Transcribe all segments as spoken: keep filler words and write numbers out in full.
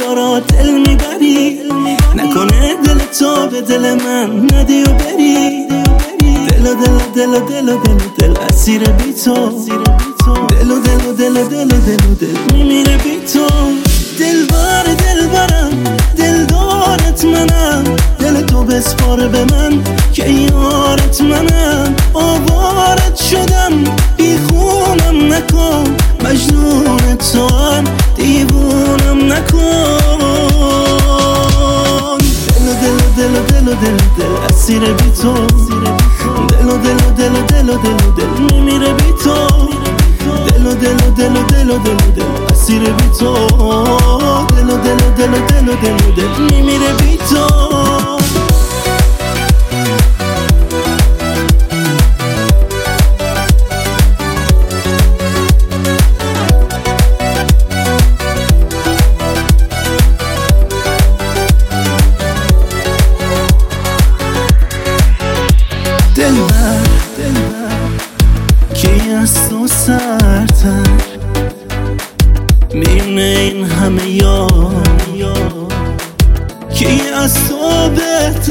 دلدارا دل میبری، نکنه دل تو به دل من ندی و بری. دل و دل و دل و دل و دل و دل اسیر بی تو، دل و دل و دل و دل و دل و دل میمیره بی تو. دلبر دلبرم دلدارت منم، دل تو بسپار به من که یارت منم. آوارت شدم بی خونم نکن، مجنون تو هم دیوونم نکن. دل و دل و دل و دل و دل و دل اسیر بی تو، دل و دل و دل و دل و دل و دل میمیره بی تو. دل و دل و دل و دل و دل و دل اسیر بی تو، دل و دل و دل و دل و دل و دل میمیره بی تو. دلبر کی از تو سرتر میونه این همه یار، کی از تو بهتر.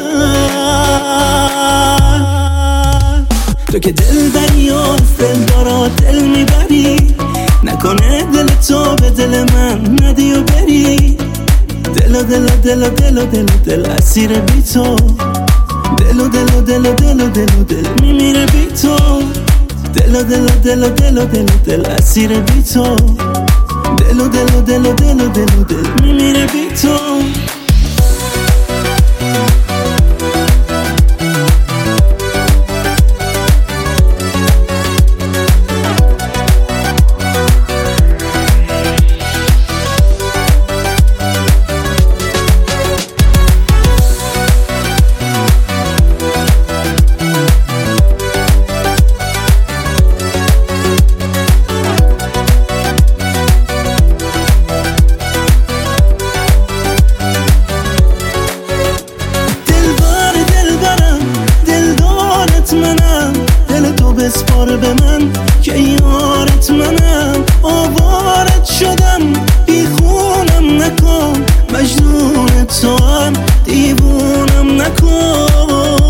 تو که دل بری و دل دارا دل میبری، نکنه دل تو به دل من ندی و بری. دل و دل و دل و دل و دل و دل اسیر بی تو، دل و دل و دل و دل و دل و دل میمیره بی تو. دل و دل و دل و دل و دل و دل اسیر بی تو، دل و دل و دل و دل و دل و دل میمیره بی تو. منم دل تو بسپار به من که یارت منم. آوارت شدم بی خونم نکن، مجنون تو هم دیوونم نکن.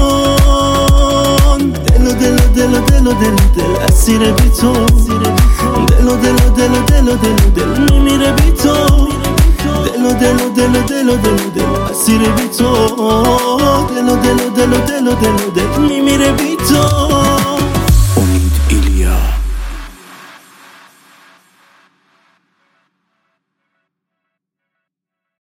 دل و دل و دل و دل و دل و دل اسیر بی تو، دل و دل و دل و دل و دل و دل میمیره بی تو. دل و دل و دل و دل و دل و دل اسیر بی تو، دل و دل و دل و دل و دل و دل میمیره بی تو.